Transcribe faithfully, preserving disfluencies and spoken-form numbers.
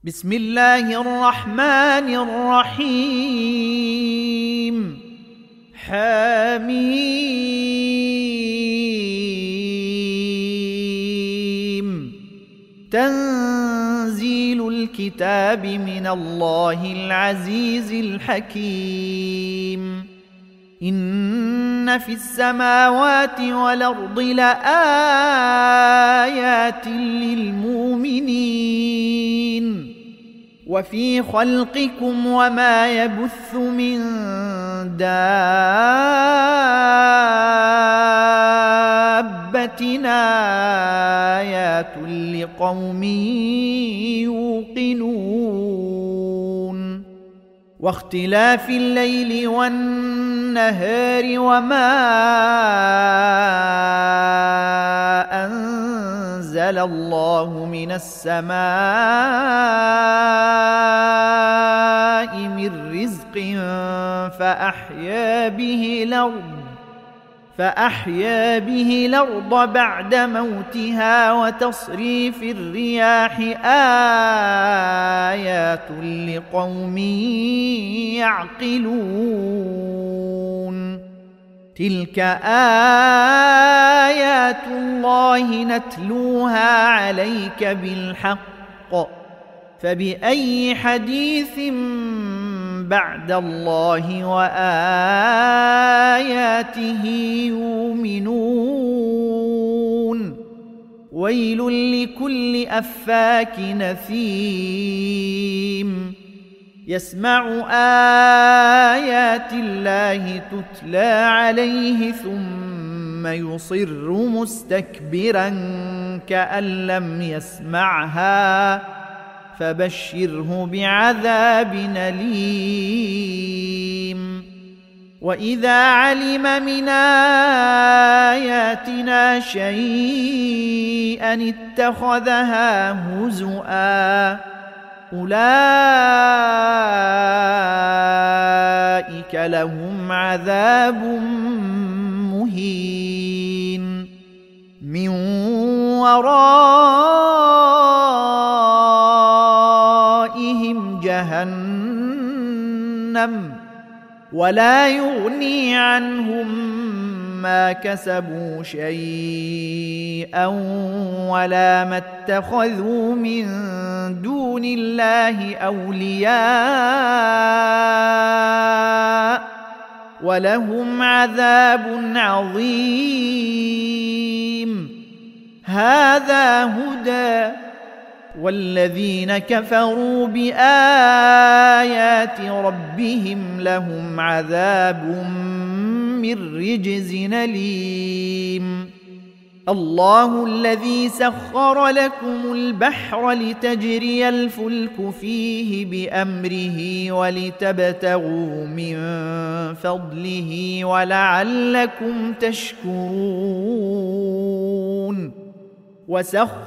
بسم الله الرحمن الرحيم. حميم. تنزيل الكتاب من الله العزيز الحكيم. إن في السماوات والأرض لآيات للمؤمنين وفي خلقكم وما يبث من دابة آيات لقوم يوقنون. واختلاف الليل والنهار وما أنزل الله من السماء من رزق فأحيا به الأرض فأحيا به الأرض بعد موتها وتصريف الرياح آيات لقوم يعقلون. تلك آيات الله نتلوها عليك بالحق فبأي حديث بعد الله وآياته يؤمنون. ويل لكل أفاك نثيم يسمع آيات الله تتلى عليه ثم يصر مستكبرا كأن لم يسمعها فبشره بعذاب أليم. وإذا علم من آياتنا شيئا اتخذها هزؤا أولئك لهم عذاب مهين من ورائهم جهنم ولا يغني عنهم ما كسبوا شيئا ولا ما اتخذوا من دون الله أولياء ولهم عذاب عظيم. هذا هدى والذين كفروا بآيات ربهم لهم عذاب من رجز أليم. الله الذي سخر لكم البحر لتجري الفلك فيه بأمره ولتبتغوا من فضله ولعلكم تشكرون. وسخر